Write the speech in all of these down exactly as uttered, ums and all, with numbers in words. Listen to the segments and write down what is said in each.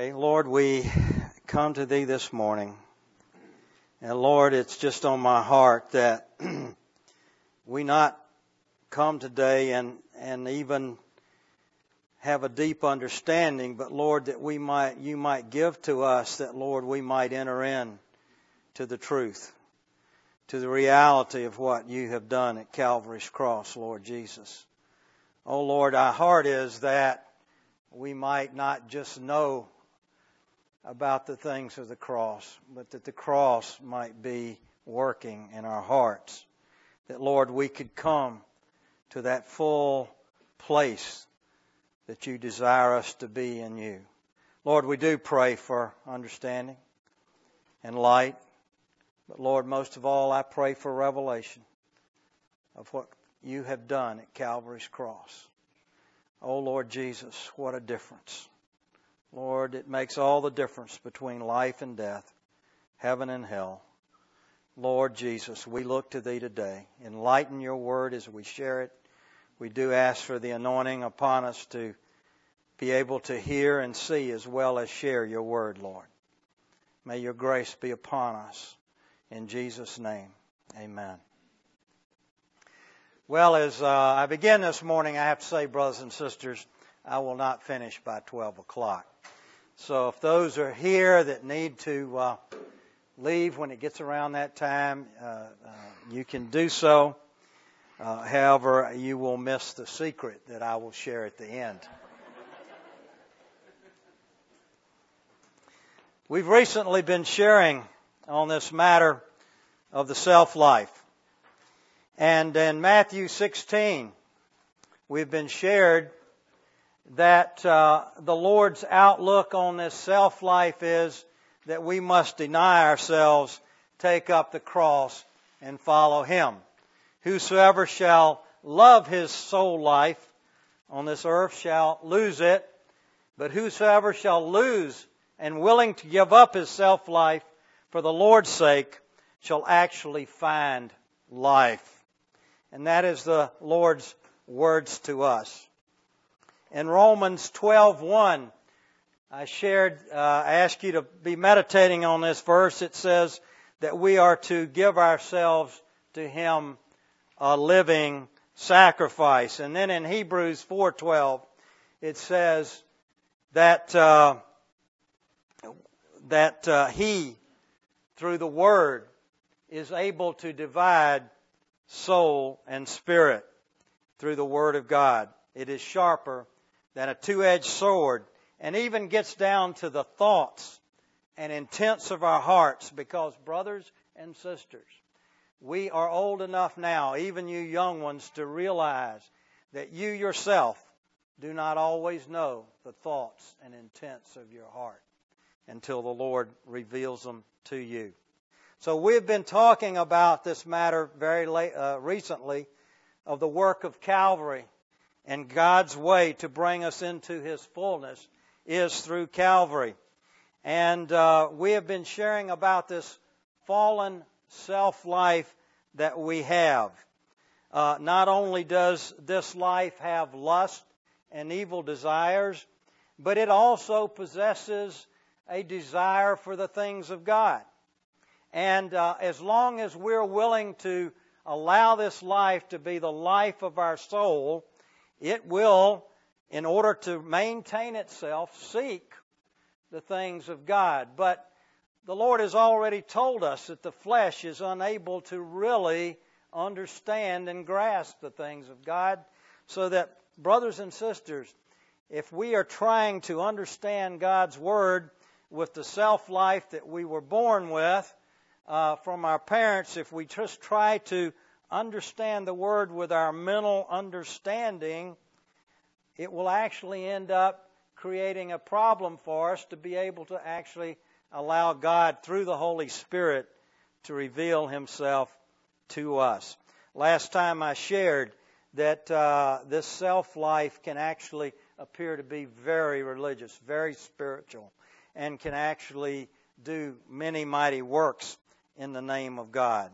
pray. Lord, we come to Thee this morning. And Lord, it's just on my heart that we not come today and, and even have a deep understanding, but Lord, that we might, You might give to us that, Lord, we might enter in to the truth, to the reality of what You have done at Calvary's cross, Lord Jesus. Oh Lord, our heart is that we might not just know about the things of the cross, but that the cross might be working in our hearts. That, Lord, we could come to that full place that You desire us to be in You. Lord, we do pray for understanding and light. But Lord, most of all, I pray for revelation of what You have done at Calvary's cross. Oh, Lord Jesus, what a difference. Lord, it makes all the difference between life and death, heaven and hell. Lord Jesus, we look to Thee today. Enlighten Your word as we share it. We do ask for the anointing upon us to be able to hear and see as well as share Your word, Lord. May Your grace be upon us. In Jesus' name, amen. Well, as uh, I begin this morning, I have to say, brothers and sisters, I will not finish by twelve o'clock. So if those are here that need to uh, leave when it gets around that time, uh, uh, you can do so. Uh, however, you will miss the secret that I will share at the end. We've recently been sharing on this matter of the self-life. And in Matthew sixteen, we've been shared that uh, the Lord's outlook on this self-life is that we must deny ourselves, take up the cross, and follow Him. Whosoever shall love his soul life on this earth shall lose it, but whosoever shall lose and willing to give up his self-life for the Lord's sake shall actually find life. And that is the Lord's words to us. In Romans twelve one, I shared, uh, I asked you to be meditating on this verse. It says that we are to give ourselves to Him a living sacrifice. And then in Hebrews four twelve, it says that uh, that uh, He, through the Word, is able to divide soul and spirit through the Word of God. It is sharper than a two-edged sword and even gets down to the thoughts and intents of our hearts, because, brothers and sisters, we are old enough now, even you young ones, to realize that you yourself do not always know the thoughts and intents of your heart until the Lord reveals them to you. So we've been talking about this matter very late, uh, recently of the work of Calvary, and God's way to bring us into His fullness is through Calvary. And uh, we have been sharing about this fallen self-life that we have. Uh, not only does this life have lust and evil desires, but it also possesses a desire for the things of God. And uh, as long as we're willing to allow this life to be the life of our soul, it will, in order to maintain itself, seek the things of God. But the Lord has already told us that the flesh is unable to really understand and grasp the things of God. So that, brothers and sisters, if we are trying to understand God's Word with the self-life that we were born with, Uh, from our parents, if we just try to understand the Word with our mental understanding, it will actually end up creating a problem for us to be able to actually allow God, through the Holy Spirit, to reveal Himself to us. Last time I shared that uh, this self-life can actually appear to be very religious, very spiritual, and can actually do many mighty works in the name of God.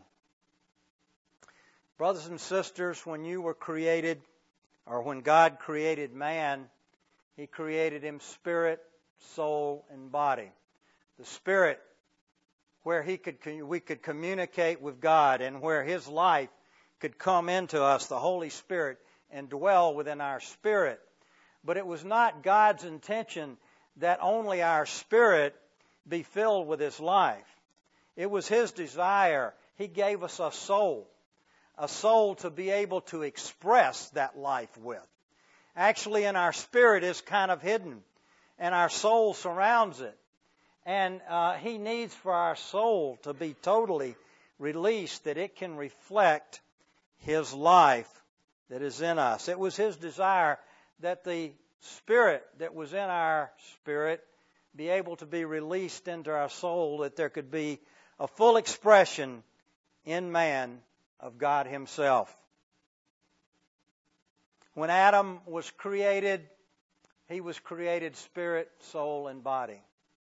Brothers and sisters, when you were created, or when God created man, He created him spirit, soul, and body. The Spirit, where he could, we could communicate with God and where His life could come into us, the Holy Spirit, and dwell within our spirit. But it was not God's intention that only our spirit be filled with His life. It was His desire. He gave us a soul, a soul to be able to express that life with. Actually, in our spirit is kind of hidden, and our soul surrounds it. And uh, He needs for our soul to be totally released, that it can reflect His life that is in us. It was His desire that the Spirit that was in our spirit be able to be released into our soul, that there could be a full expression in man of God Himself. When Adam was created, he was created spirit, soul, and body.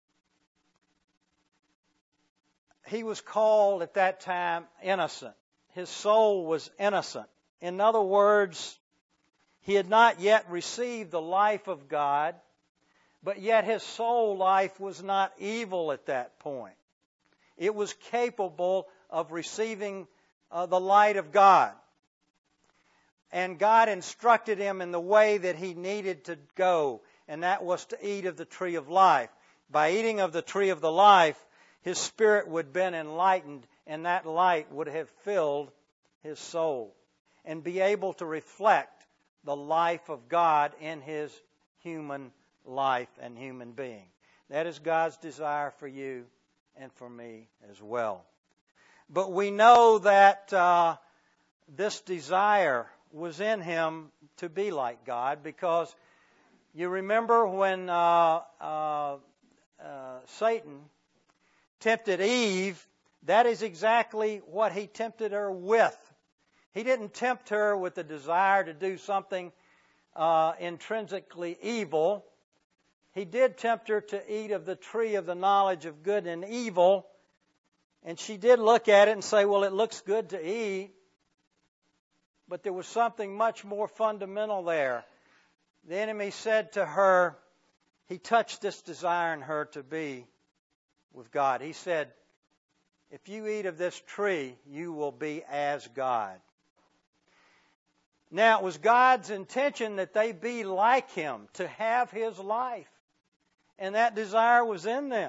He was called at that time innocent. His soul was innocent. In other words, he had not yet received the life of God, but yet his soul life was not evil at that point. It was capable of receiving uh, the light of God. And God instructed him in the way that he needed to go, and that was to eat of the tree of life. By eating of the tree of the life, his spirit would have been enlightened, and that light would have filled his soul and be able to reflect the life of God in his human life and human being. That is God's desire for you and for me as well. But we know that uh, this desire was in him to be like God, because you remember when uh, uh, uh, Satan tempted Eve, that is exactly what he tempted her with. He didn't tempt her with the desire to do something uh, intrinsically evil. He did tempt her to eat of the tree of the knowledge of good and evil, and she did look at it and say, well, it looks good to eat. But there was something much more fundamental there. The enemy said to her, he touched this desire in her to be with God. He said, if you eat of this tree, you will be as God. Now, it was God's intention that they be like Him, to have His life. And that desire was in them.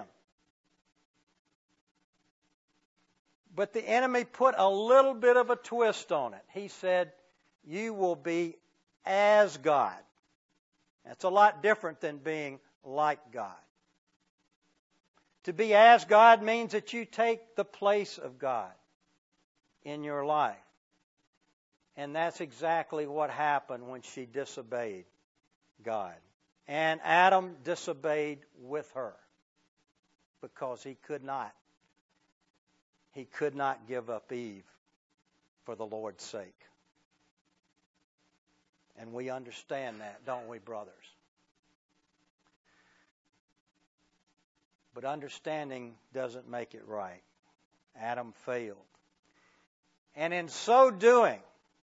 But the enemy put a little bit of a twist on it. He said, you will be as God. That's a lot different than being like God. To be as God means that you take the place of God in your life. And that's exactly what happened when she disobeyed God. And Adam disobeyed with her because he could not. He could not give up Eve for the Lord's sake. And we understand that, don't we, brothers? But understanding doesn't make it right. Adam failed. And in so doing,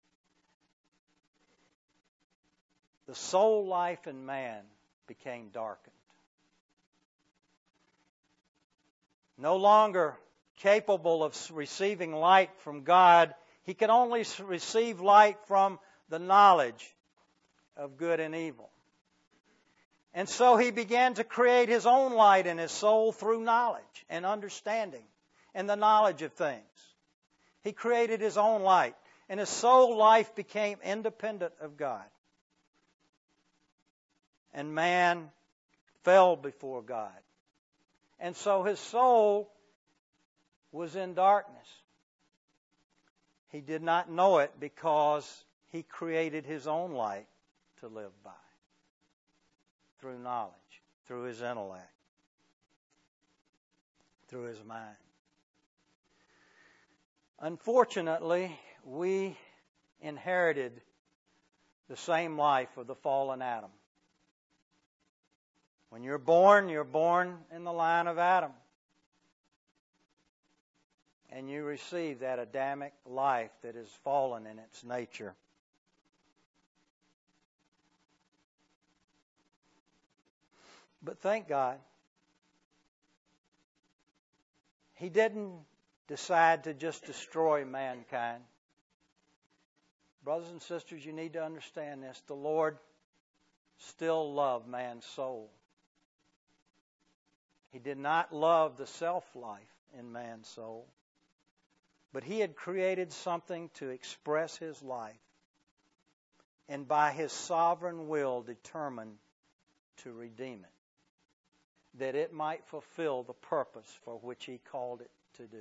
the soul life in man became darkened. No longer capable of receiving light from God, he could only receive light from the knowledge of good and evil. And so he began to create his own light in his soul through knowledge and understanding and the knowledge of things. He created his own light, and his soul life became independent of God. And man fell before God. And so his soul was in darkness. He did not know it because he created his own light to live by. Through knowledge, through his intellect, through his mind. Unfortunately, we inherited the same life of the fallen Adam. When you're born, you're born in the line of Adam. And you receive that Adamic life that is fallen in its nature. But thank God, He didn't decide to just destroy mankind. Brothers and sisters, you need to understand this. The Lord still loved man's soul. He did not love the self-life in man's soul, but He had created something to express His life, and by His sovereign will determined to redeem it, that it might fulfill the purpose for which He called it to do.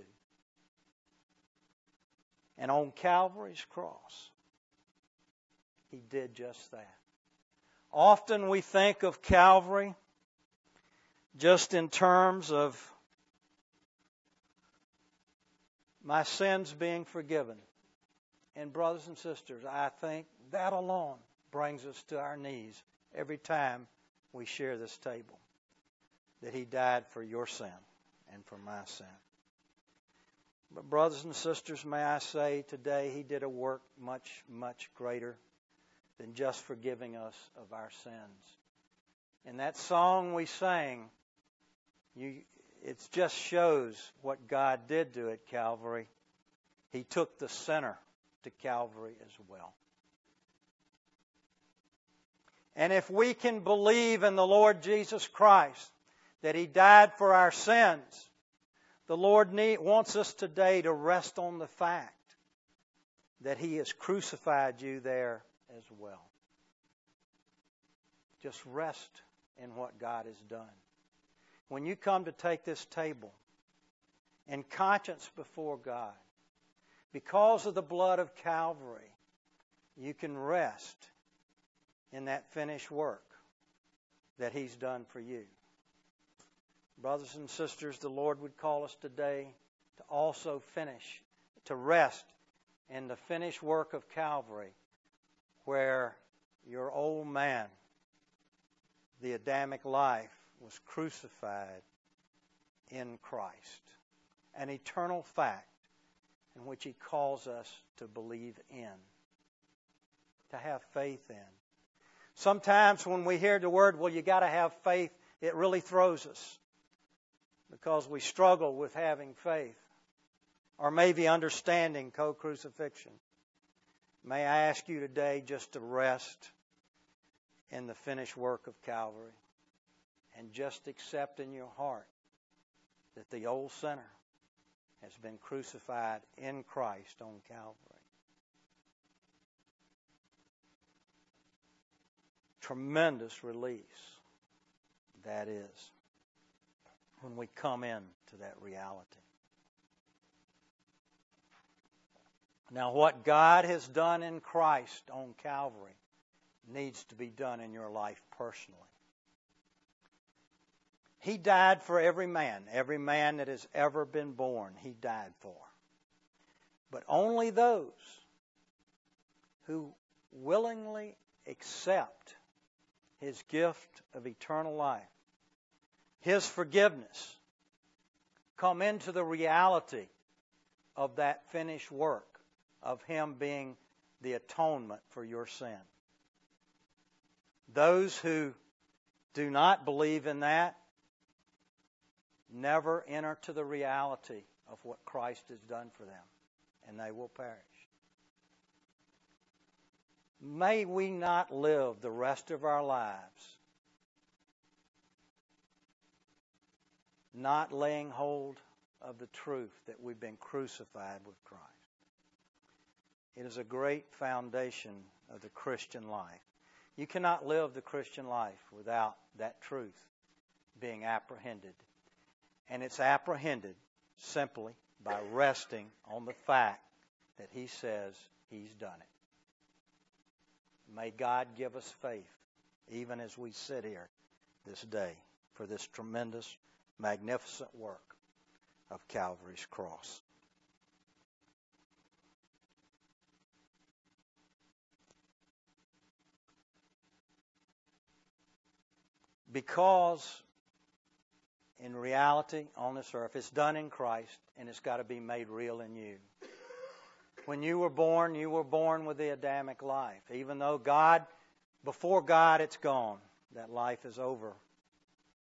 And on Calvary's cross, He did just that. Often we think of Calvary just in terms of my sins being forgiven. And brothers and sisters, I think that alone brings us to our knees every time we share this table, that He died for your sin and for my sin. But brothers and sisters, may I say today He did a work much, much greater than just forgiving us of our sins. In that song we sang, you, it just shows what God did do at Calvary. He took the sinner to Calvary as well. And if we can believe in the Lord Jesus Christ, that He died for our sins, the Lord need, wants us today to rest on the fact that He has crucified you there as well. Just rest in what God has done. When you come to take this table in conscience before God, because of the blood of Calvary, you can rest in that finished work that He's done for you. Brothers and sisters, the Lord would call us today to also finish, to rest in the finished work of Calvary, where your old man, the Adamic life, was crucified in Christ. An eternal fact in which He calls us to believe in, to have faith in. Sometimes when we hear the word, well, you got to have faith, it really throws us because we struggle with having faith or maybe understanding co-crucifixion. May I ask you today just to rest in the finished work of Calvary and just accept in your heart that the old sinner has been crucified in Christ on Calvary. Tremendous release that is when we come in to that reality. Now, what God has done in Christ on Calvary needs to be done in your life personally. He died for every man, every man that has ever been born, He died for. But only those who willingly accept His gift of eternal life, His forgiveness, come into the reality of that finished work of Him being the atonement for your sin. Those who do not believe in that never enter to the reality of what Christ has done for them, and they will perish. May we not live the rest of our lives not laying hold of the truth that we've been crucified with Christ. It is a great foundation of the Christian life. You cannot live the Christian life without that truth being apprehended. And it's apprehended simply by resting on the fact that He says He's done it. May God give us faith, even as we sit here this day, for this tremendous, magnificent work of Calvary's cross. Because in reality, on this earth, it's done in Christ, and it's got to be made real in you. When you were born, you were born with the Adamic life. Even though God, before God, it's gone. That life is over.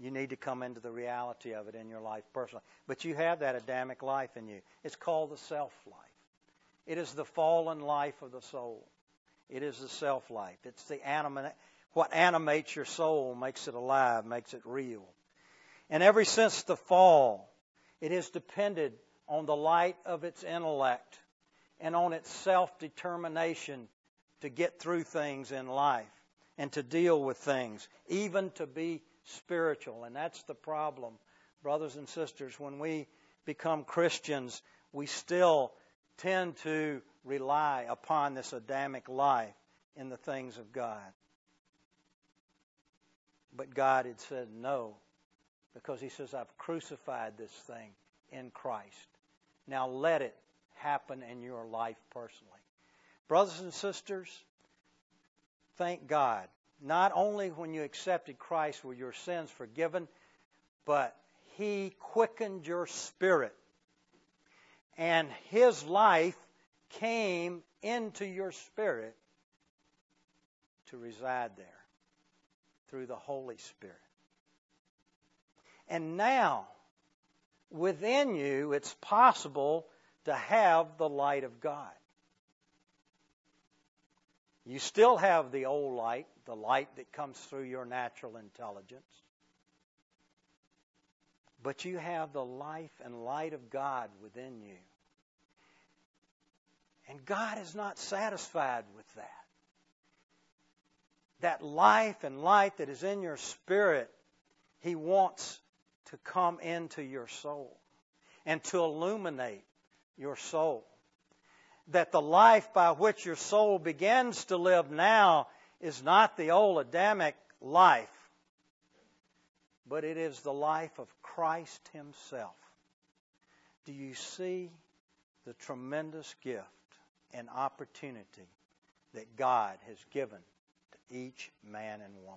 You need to come into the reality of it in your life personally. But you have that Adamic life in you. It's called the self-life. It is the fallen life of the soul. It is the self-life. It's the anima- what animates your soul, makes it alive, makes it real. And ever since the fall, it has depended on the light of its intellect and on its self-determination to get through things in life and to deal with things, even to be spiritual. And that's the problem, brothers and sisters. When we become Christians, we still tend to rely upon this Adamic life in the things of God. But God had said no, because He says, I've crucified this thing in Christ. Now let it happen in your life personally. Brothers and sisters, thank God. Not only when you accepted Christ were your sins forgiven, but He quickened your spirit. And His life came into your spirit to reside there through the Holy Spirit. And now, within you, it's possible to have the light of God. You still have the old light, the light that comes through your natural intelligence. But you have the life and light of God within you. And God is not satisfied with that. That life and light that is in your spirit, He wants to come into your soul and to illuminate your soul. That the life by which your soul begins to live now is not the old Adamic life, but it is the life of Christ Himself. Do you see the tremendous gift and opportunity that God has given to each man and woman?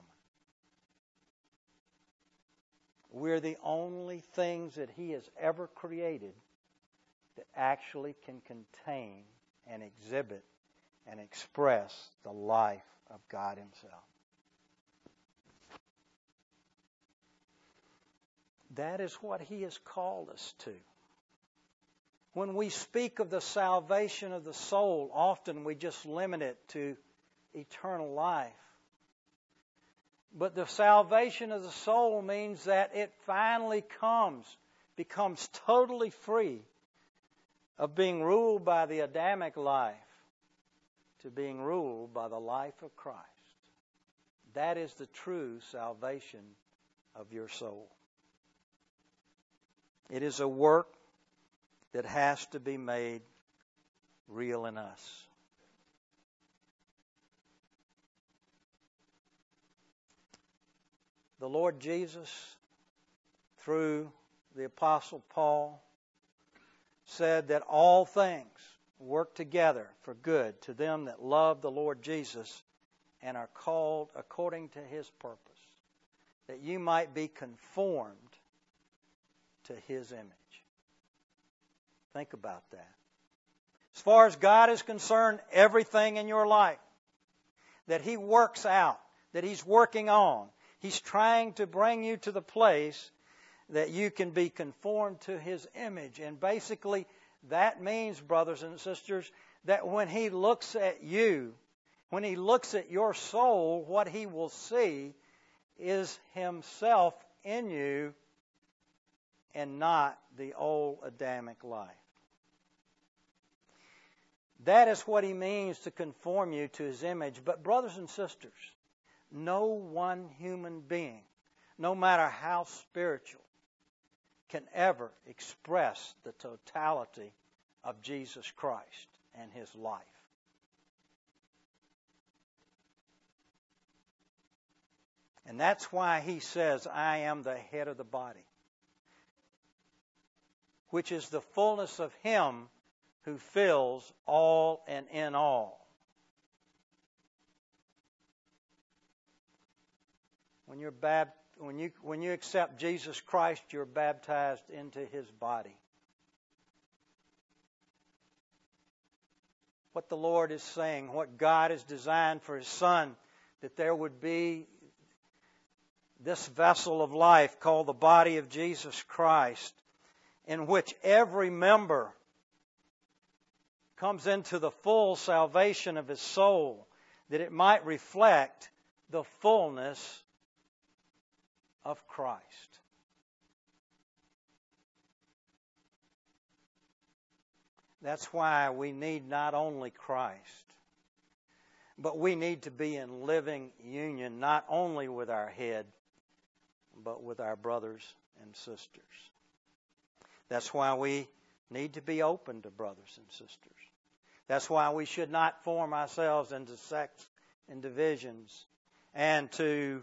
We're the only things that He has ever created that actually can contain and exhibit and express the life of God Himself. That is what He has called us to. When we speak of the salvation of the soul, often we just limit it to eternal life. But the salvation of the soul means that it finally comes, becomes totally free of being ruled by the Adamic life to being ruled by the life of Christ. That is the true salvation of your soul. It is a work that has to be made real in us. The Lord Jesus, through the Apostle Paul, said that all things work together for good to them that love the Lord Jesus and are called according to His purpose, that you might be conformed to His image. Think about that. As far as God is concerned, everything in your life that He works out, that He's working on, He's trying to bring you to the place that you can be conformed to His image. And basically, that means, brothers and sisters, that when He looks at you, when He looks at your soul, what He will see is Himself in you and not the old Adamic life. That is what He means to conform you to His image. But brothers and sisters, no one human being, no matter how spiritual, can ever express the totality of Jesus Christ and His life. And that's why He says, I am the head of the body, which is the fullness of Him who fills all and in all. When you're bab- when you when you accept Jesus Christ, you're baptized into His body. What the Lord is saying, what God has designed for His Son, that there would be this vessel of life called the body of Jesus Christ, in which every member comes into the full salvation of his soul, that it might reflect the fullness of Christ. That's why we need not only Christ, but we need to be in living union not only with our head, but with our brothers and sisters. That's why we need to be open to brothers and sisters. That's why we should not form ourselves into sects and divisions and to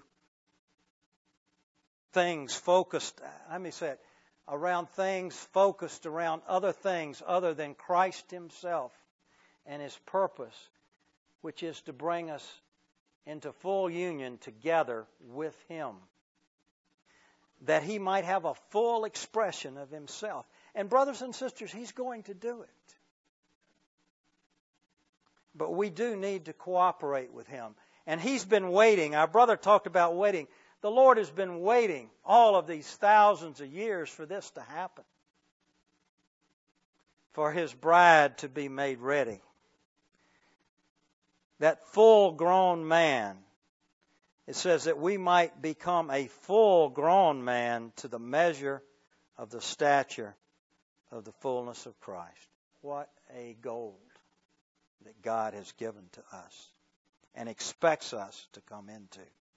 things focused, let me say it, around things focused around other things other than Christ Himself and His purpose, which is to bring us into full union together with Him, that He might have a full expression of Himself. And brothers and sisters, He's going to do it. But we do need to cooperate with Him. And He's been waiting. Our brother talked about waiting. The Lord has been waiting all of these thousands of years for this to happen, for His bride to be made ready. That full-grown man, it says that we might become a full-grown man to the measure of the stature of the fullness of Christ. What a goal that God has given to us and expects us to come into.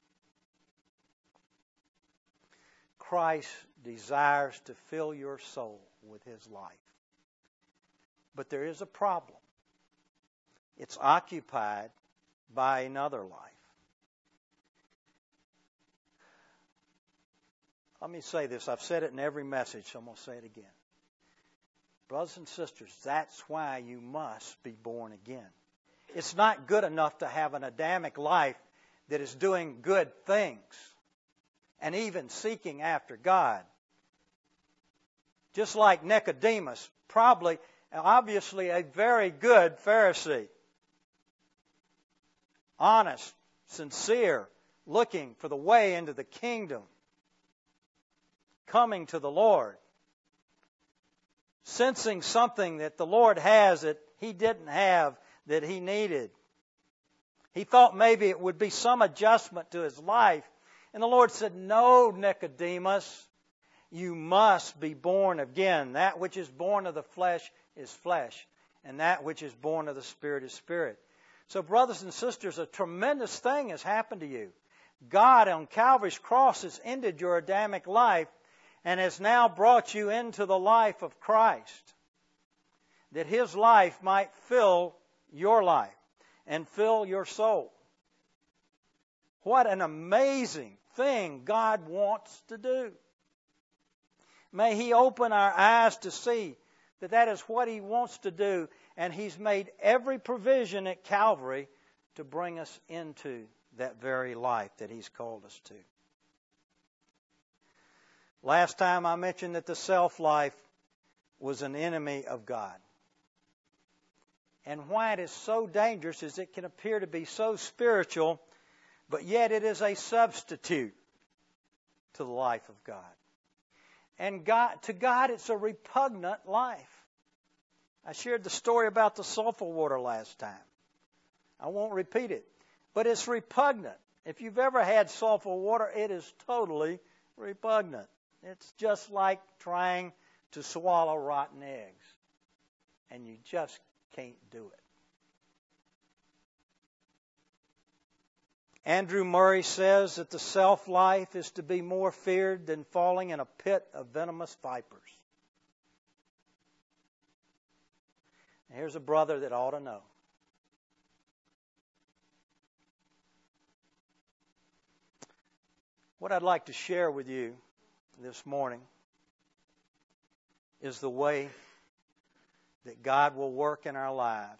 Christ desires to fill your soul with His life. But there is a problem. It's occupied by another life. Let me say this. I've said it in every message, so I'm going to say it again. Brothers and sisters, that's why you must be born again. It's not good enough to have an Adamic life that is doing good things and even seeking after God. Just like Nicodemus, probably, obviously a very good Pharisee. Honest, sincere, looking for the way into the kingdom. Coming to the Lord. Sensing something that the Lord has that he didn't have, that he needed. He thought maybe it would be some adjustment to his life. And the Lord said, "No, Nicodemus, you must be born again. That which is born of the flesh is flesh, and that which is born of the Spirit is spirit." So, brothers and sisters, a tremendous thing has happened to you. God on Calvary's cross has ended your Adamic life and has now brought you into the life of Christ, that His life might fill your life and fill your soul. What an amazing thing God wants to do. May He open our eyes to see that that is what He wants to do, and He's made every provision at Calvary to bring us into that very life that He's called us to. Last time I mentioned that the self-life was an enemy of God. And why it is so dangerous is it can appear to be so spiritual, but yet it is a substitute to the life of God. And God, to God, it's a repugnant life. I shared the story about the sulfur water last time. I won't repeat it. But it's repugnant. If you've ever had sulfur water, it is totally repugnant. It's just like trying to swallow rotten eggs. And you just can't do it. Andrew Murray says that the self-life is to be more feared than falling in a pit of venomous vipers. Here's a brother that ought to know. What I'd like to share with you this morning is the way that God will work in our lives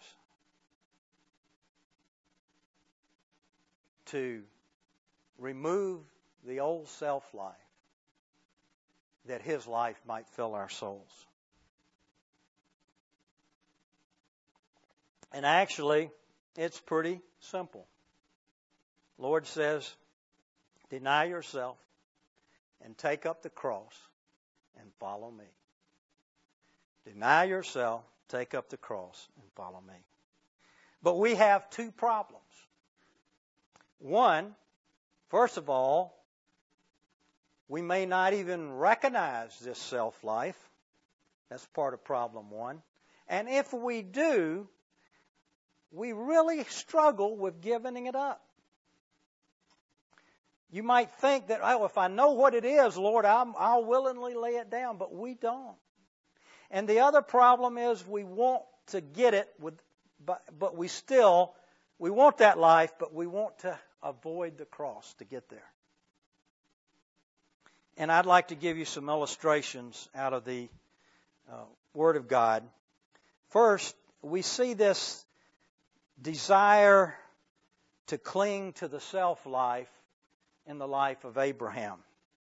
to remove the old self-life, that His life might fill our souls. And actually, it's pretty simple. The Lord says, deny yourself, and take up the cross and follow me. Deny yourself, take up the cross, and follow me. But we have two problems. One, first of all, we may not even recognize this self-life. That's part of problem one. And if we do, we really struggle with giving it up. You might think that, oh, if I know what it is, Lord, I'm, I'll willingly lay it down, but we don't. And the other problem is we want to get it, with, but, but we still, we want that life, but we want to avoid the cross to get there. And I'd like to give you some illustrations out of the uh, Word of God. First, we see this desire to cling to the self-life in the life of Abraham.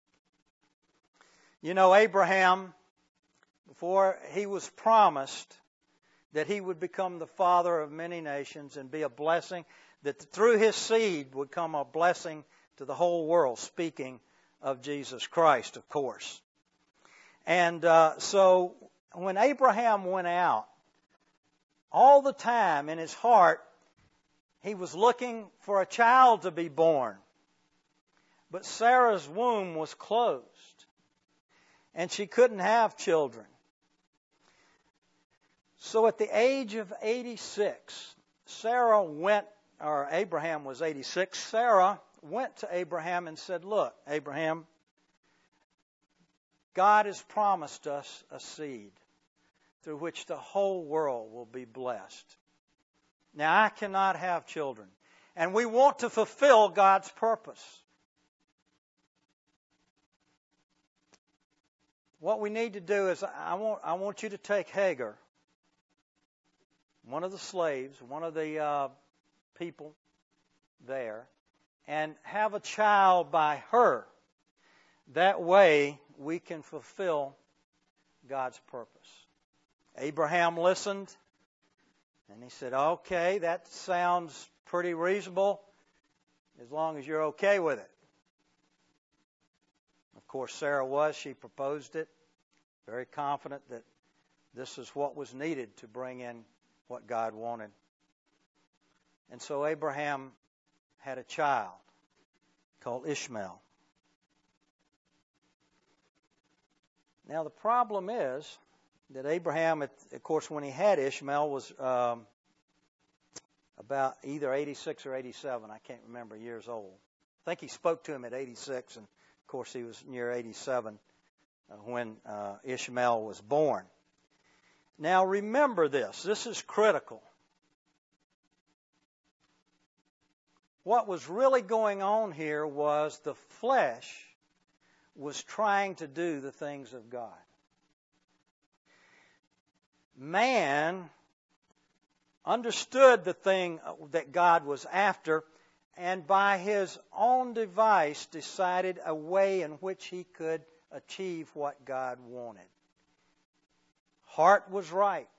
You know, Abraham, before he was promised that he would become the father of many nations and be a blessing, that through his seed would come a blessing to the whole world, speaking of Jesus Christ, of course. And uh, so when Abraham went out, all the time in his heart, he was looking for a child to be born. But Sarah's womb was closed, and she couldn't have children. So at the age of eighty-six, Sarah went, or Abraham was eighty-six, Sarah went to Abraham and said, look, Abraham, God has promised us a seed through which the whole world will be blessed. Now, I cannot have children, and we want to fulfill God's purpose. What we need to do is, I want, I want you to take Hagar, one of the slaves, one of the uh, people there, and have a child by her. That way, we can fulfill God's purpose. Abraham listened, and he said, okay, that sounds pretty reasonable, as long as you're okay with it. Of course, Sarah was. She proposed it, very confident that this is what was needed to bring in what God wanted. And so Abraham had a child called Ishmael. Now, the problem is that Abraham, of course, when he had Ishmael, was um, about either eighty-six or eighty-seven. I can't remember, years old. I think he spoke to him at eighty-six, and of course, he was near eighty-seven uh, when uh, Ishmael was born. Now, remember this. This is critical. What was really going on here was the flesh was trying to do the things of God. Man understood the thing that God was after, and by his own device decided a way in which he could achieve what God wanted. Heart was right,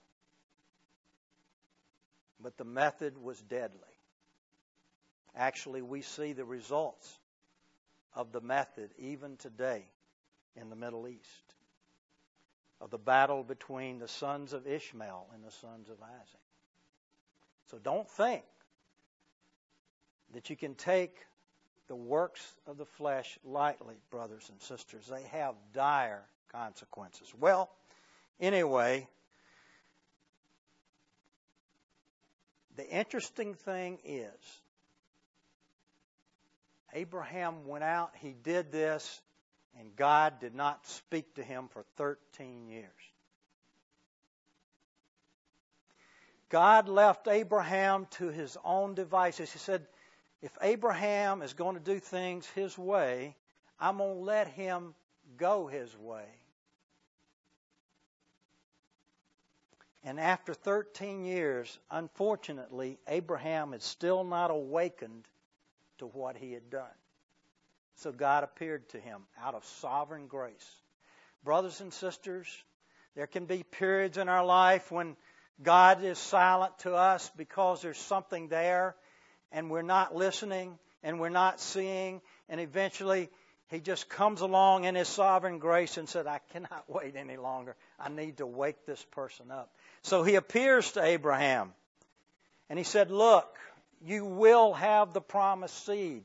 but the method was deadly. Actually, we see the results of the method even today in the Middle East, of the battle between the sons of Ishmael and the sons of Isaac. So don't think that you can take the works of the flesh lightly, brothers and sisters. They have dire consequences. Well, anyway, the interesting thing is, Abraham went out, he did this, and God did not speak to him for thirteen years. God left Abraham to his own devices. He said, if Abraham is going to do things his way, I'm going to let him go his way. And after thirteen years, unfortunately, Abraham is still not awakened to what he had done. So God appeared to him out of sovereign grace. Brothers and sisters, there can be periods in our life when God is silent to us because there's something there and we're not listening and we're not seeing, and eventually He just comes along in His sovereign grace and said, I cannot wait any longer. I need to wake this person up. So He appears to Abraham. And He said, look, you will have the promised seed.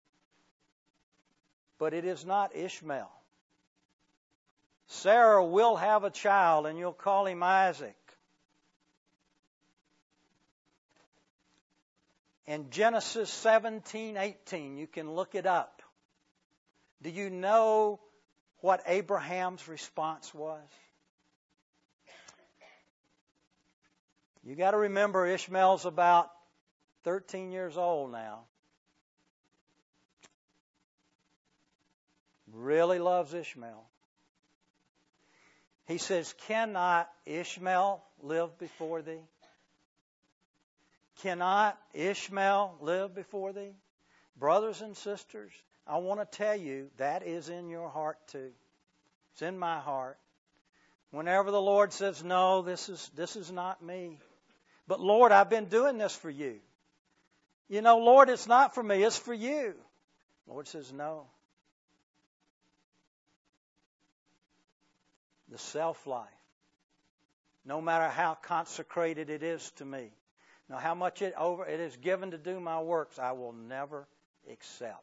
But it is not Ishmael. Sarah will have a child, and you'll call him Isaac. In Genesis seventeen eighteen, you can look it up. Do you know what Abraham's response was? You got to remember, Ishmael's about thirteen years old now. Really loves Ishmael. He says, cannot Ishmael live before thee? Cannot Ishmael live before thee? Brothers and sisters, I want to tell you that is in your heart too. It's in my heart. Whenever the Lord says, no, this is this is not me. But Lord, I've been doing this for you. You know, Lord, it's not for me, it's for you. The Lord says, no. The self-life, no matter how consecrated it is to me, no how much it over it is given to do my works, I will never accept.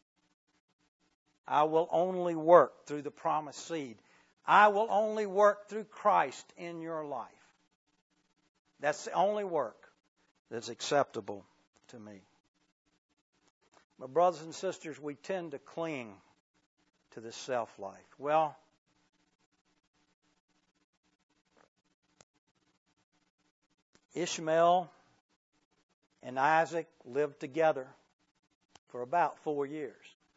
I will only work through the promised seed. I will only work through Christ in your life. That's the only work that's acceptable to me. But brothers and sisters, we tend to cling to this self-life. Well, Ishmael and Isaac lived together for about four years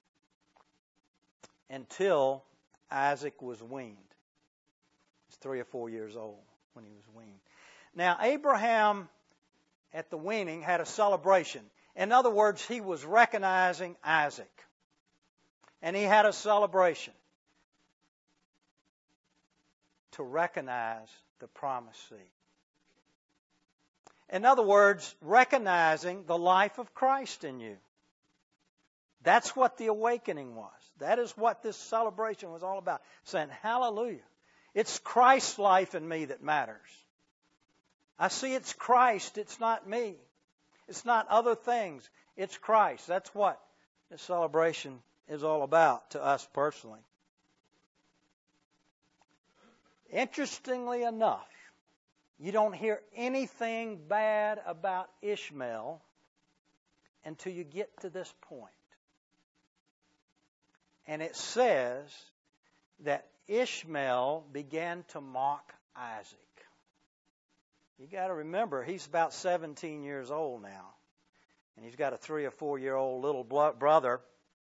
until Isaac was weaned. He was three or four years old when he was weaned. Now, Abraham at the weaning had a celebration. In other words, he was recognizing Isaac. And he had a celebration to recognize the promised seed. In other words, recognizing the life of Christ in you. That's what the awakening was. That is what this celebration was all about. Saying, hallelujah. It's Christ's life in me that matters. I see it's Christ. It's not me. It's not other things. It's Christ. That's what this celebration is all about to us personally. Interestingly enough, you don't hear anything bad about Ishmael until you get to this point. And it says that Ishmael began to mock Isaac. You got to remember, he's about seventeen years old now. And he's got a three or four year old little brother.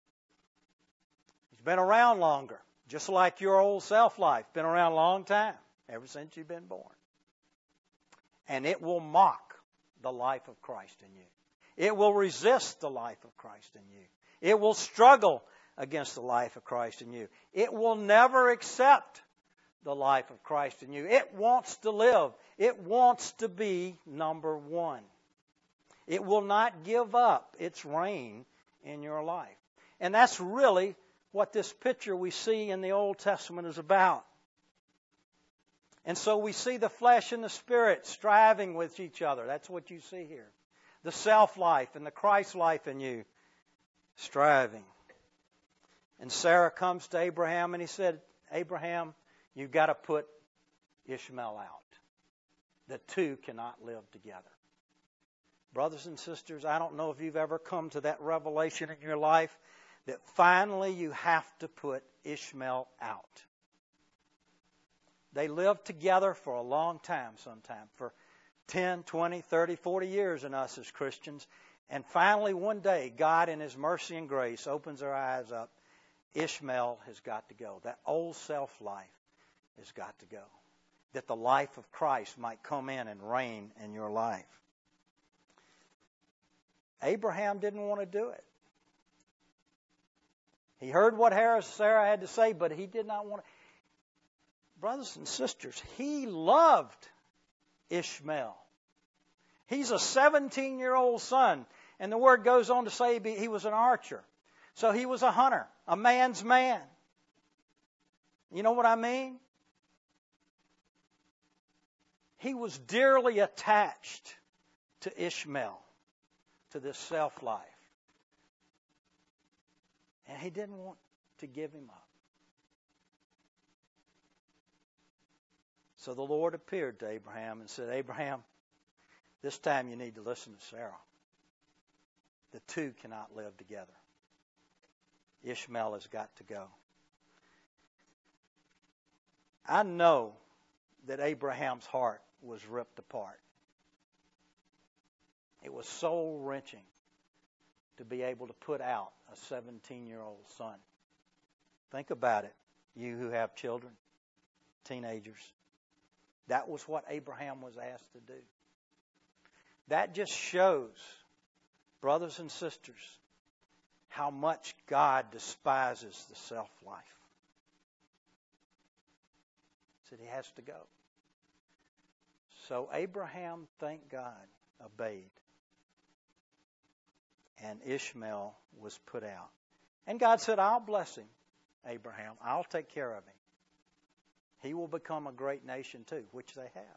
He's been around longer. Just like your old self-life. Been around a long time. Ever since you've been born. And it will mock the life of Christ in you. It will resist the life of Christ in you. It will struggle against the life of Christ in you. It will never accept the life of Christ in you. It wants to live. It wants to be number one. It will not give up its reign in your life. And that's really what this picture we see in the Old Testament is about. And so we see the flesh and the spirit striving with each other. That's what you see here. The self-life and the Christ life in you striving. And Sarah comes to Abraham and he said, Abraham, you've got to put Ishmael out. The two cannot live together. Brothers and sisters, I don't know if you've ever come to that revelation in your life that finally you have to put Ishmael out. They lived together for a long time sometime, for ten, twenty, thirty, forty years in us as Christians. And finally one day, God in His mercy and grace opens our eyes up. Ishmael has got to go. That old self-life has got to go. That the life of Christ might come in and reign in your life. Abraham didn't want to do it. He heard what Sarah had to say, but he did not want to. Brothers and sisters, he loved Ishmael. He's a seventeen-year-old son, and the word goes on to say he was an archer. So he was a hunter, a man's man. You know what I mean? He was dearly attached to Ishmael, to this self-life. And he didn't want to give him up. So the Lord appeared to Abraham and said, Abraham, this time you need to listen to Sarah. The two cannot live together. Ishmael has got to go. I know that Abraham's heart was ripped apart. It was soul-wrenching to be able to put out a seventeen-year-old son. Think about it, you who have children, teenagers. That was what Abraham was asked to do. That just shows, brothers and sisters, how much God despises the self-life. He said he has to go. So Abraham, thank God, obeyed. And Ishmael was put out. And God said, I'll bless him, Abraham. I'll take care of him. He will become a great nation too, which they have.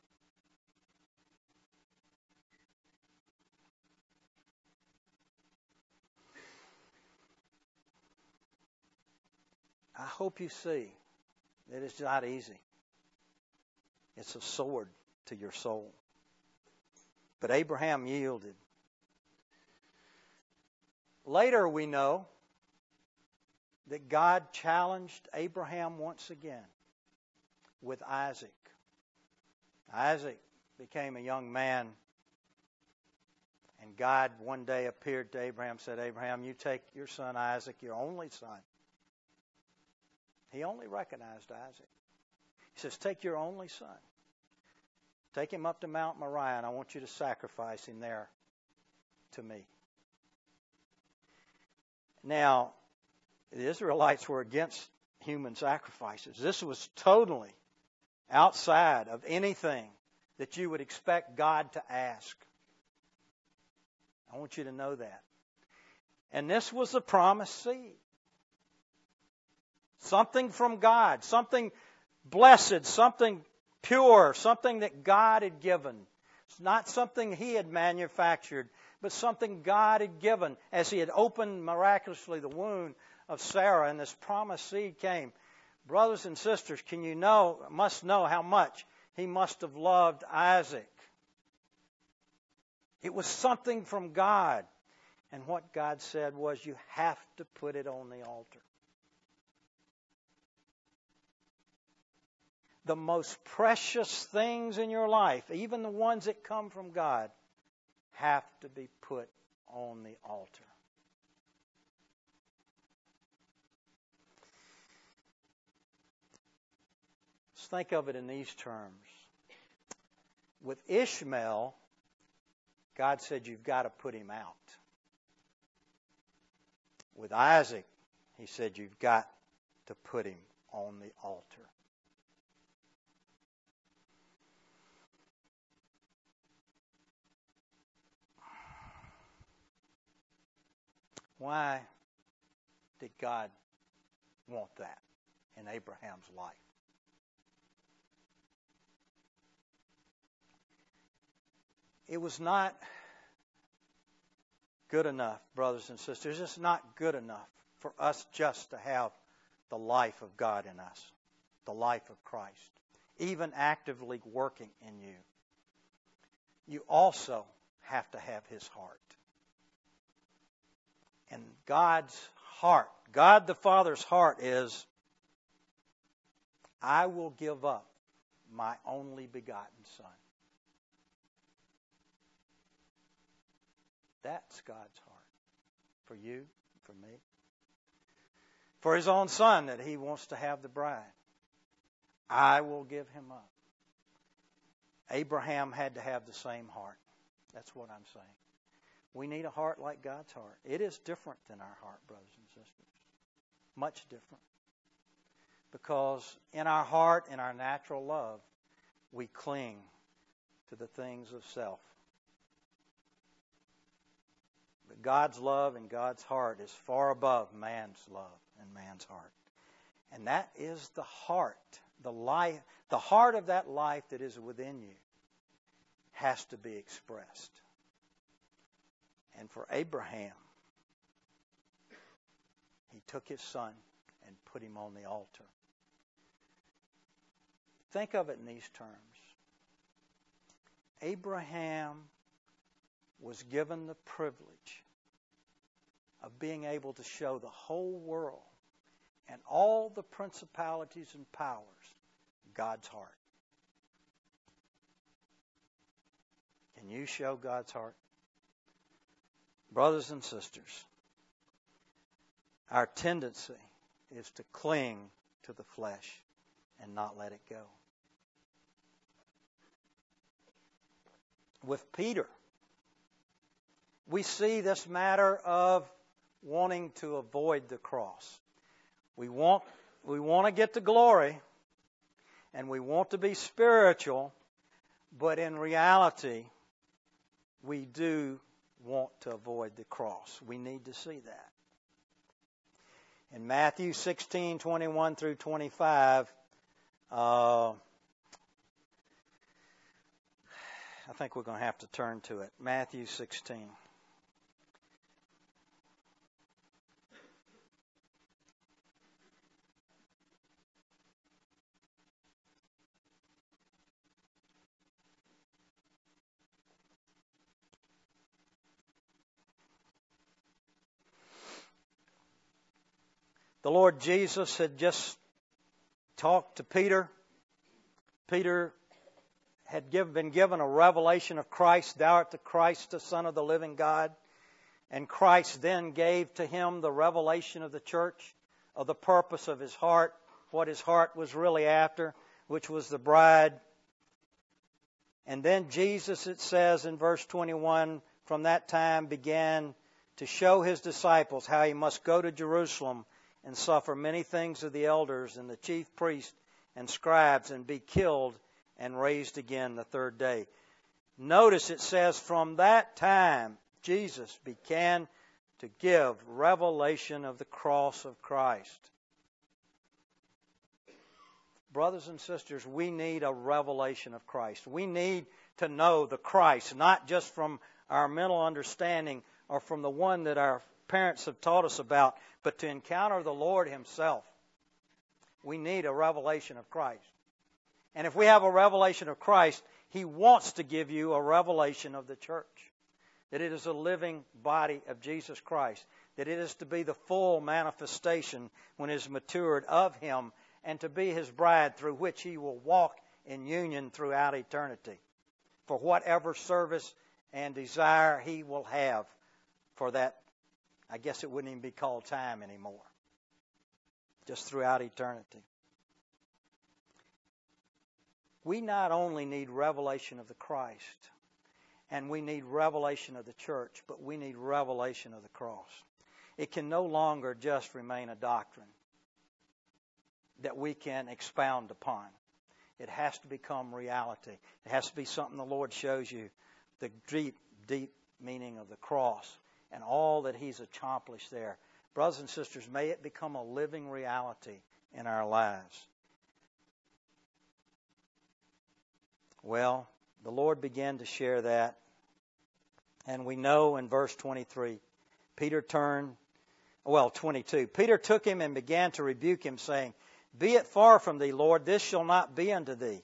I hope you see that it's not easy. It's a sword to your soul. But Abraham yielded. Later we know that God challenged Abraham once again with Isaac. Isaac became a young man, and God one day appeared to Abraham and said, Abraham, you take your son Isaac, your only son. He only recognized Isaac. He says, take your only son. Take him up to Mount Moriah, and I want you to sacrifice him there to me. Now, the Israelites were against human sacrifices. This was totally outside of anything that you would expect God to ask. I want you to know that. And this was the promised seed. Something from God, something blessed, something pure, something that God had given. It's not something he had manufactured, but something God had given as he had opened miraculously the womb of Sarah, and this promised seed came. Brothers and sisters, can you know, must know how much he must have loved Isaac. It was something from God. And what God said was, you have to put it on the altar. The most precious things in your life, even the ones that come from God, have to be put on the altar. Let's think of it in these terms. With Ishmael, God said you've got to put him out. With Isaac, he said you've got to put him on the altar. Why did God want that in Abraham's life? It was not good enough, brothers and sisters. It's not good enough for us just to have the life of God in us, the life of Christ, even actively working in you. You also have to have his heart. And God's heart, God the Father's heart is, I will give up my only begotten Son. That's God's heart for you, for me. For his own Son that he wants to have the bride. I will give him up. Abraham had to have the same heart. That's what I'm saying. We need a heart like God's heart. It is different than our heart, brothers and sisters. Much different. Because in our heart, in our natural love, we cling to the things of self. But God's love and God's heart is far above man's love in man's heart. And that is the heart, the life, the heart of that life that is within you has to be expressed. And for Abraham, he took his son and put him on the altar. Think of it in these terms. Abraham was given the privilege of being able to show the whole world and all the principalities and powers God's heart. Can you show God's heart? Brothers and sisters, our tendency is to cling to the flesh and not let it go. With Peter, we see this matter of wanting to avoid the cross. We want, we want to get to glory, and we want to be spiritual, but in reality, we do want to avoid the cross. We need to see that. In Matthew sixteen, twenty-one through twenty-five, uh, I think we're going to have to turn to it. Matthew sixteen. The Lord Jesus had just talked to Peter. Peter had give, been given a revelation of Christ. Thou art the Christ, the Son of the living God. And Christ then gave to him the revelation of the church, of the purpose of his heart, what his heart was really after, which was the bride. And then Jesus, it says in verse twenty-one, from that time began to show his disciples how he must go to Jerusalem and suffer many things of the elders and the chief priests and scribes and be killed and raised again the third day. Notice it says from that time Jesus began to give revelation of the cross of Christ. Brothers and sisters, we need a revelation of Christ. We need to know the Christ, not just from our mental understanding or from the one that our parents have taught us about, but to encounter the Lord himself. We need a revelation of Christ. And if we have a revelation of Christ, he wants to give you a revelation of the church. That it is a living body of Jesus Christ. That it is to be the full manifestation when it is matured of him, and to be his bride through which he will walk in union throughout eternity. For whatever service and desire he will have for that, I guess it wouldn't even be called time anymore. Just throughout eternity. We not only need revelation of the Christ, and we need revelation of the church, but we need revelation of the cross. It can no longer just remain a doctrine that we can expound upon. It has to become reality. It has to be something the Lord shows you, the deep, deep meaning of the cross and all that he's accomplished there. Brothers and sisters, may it become a living reality in our lives. Well, the Lord began to share that. And we know in verse twenty-three, Peter turned, well, twenty-two. Peter took him and began to rebuke him, saying, Be it far from thee, Lord, this shall not be unto thee.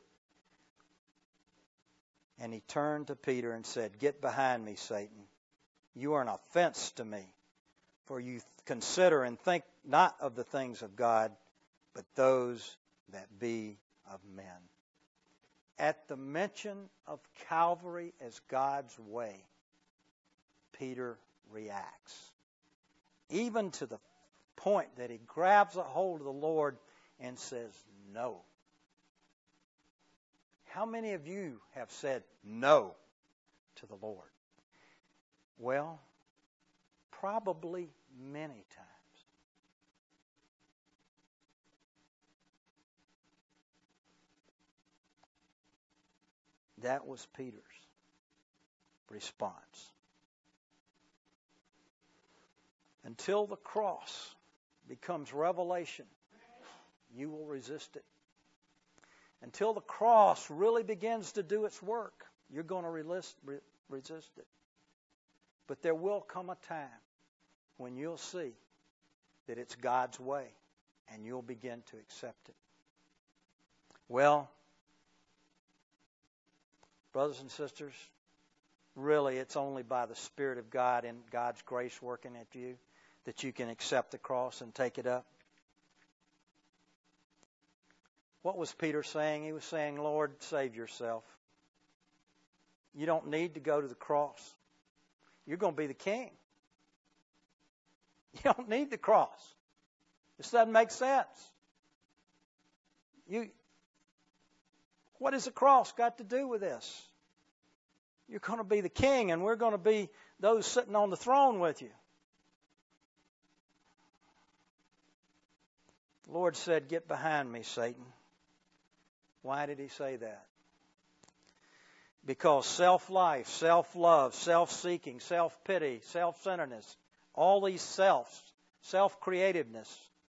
And he turned to Peter and said, Get behind me, Satan. You are an offense to me, for you consider and think not of the things of God, but those that be of men. At the mention of Calvary as God's way, Peter reacts. Even to the point that he grabs a hold of the Lord and says, no. How many of you have said no to the Lord? Well, probably many times. That was Peter's response. Until the cross, becomes revelation, you will resist it. Until the cross really begins to do its work, you're going to resist, resist it. But there will come a time when you'll see that it's God's way, and you'll begin to accept it. Well, brothers and sisters, really it's only by the Spirit of God and God's grace working at you that you can accept the cross and take it up. What was Peter saying? He was saying, Lord, save yourself. You don't need to go to the cross. You're going to be the king. You don't need the cross. This doesn't make sense. You, what has the cross got to do with this? You're going to be the king, and we're going to be those sitting on the throne with you. The Lord said, get behind me, Satan. Why did he say that? Because self-life, self-love, self-seeking, self-pity, self-centeredness, all these selves, self-creativeness,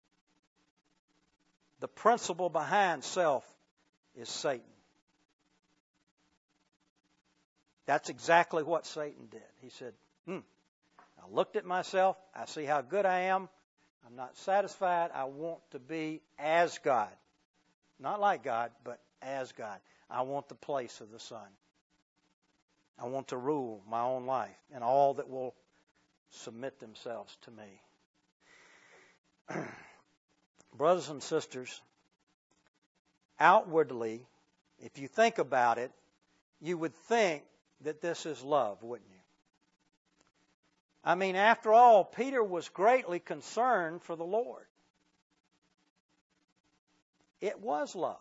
the principle behind self is Satan. That's exactly what Satan did. He said, hmm, I looked at myself, I see how good I am, I'm not satisfied, I want to be as God. Not like God, but as God. I want the place of the Son. I want to rule my own life and all that will submit themselves to me. Brothers and sisters, outwardly, if you think about it, you would think that this is love, wouldn't you? I mean, after all, Peter was greatly concerned for the Lord. It was love.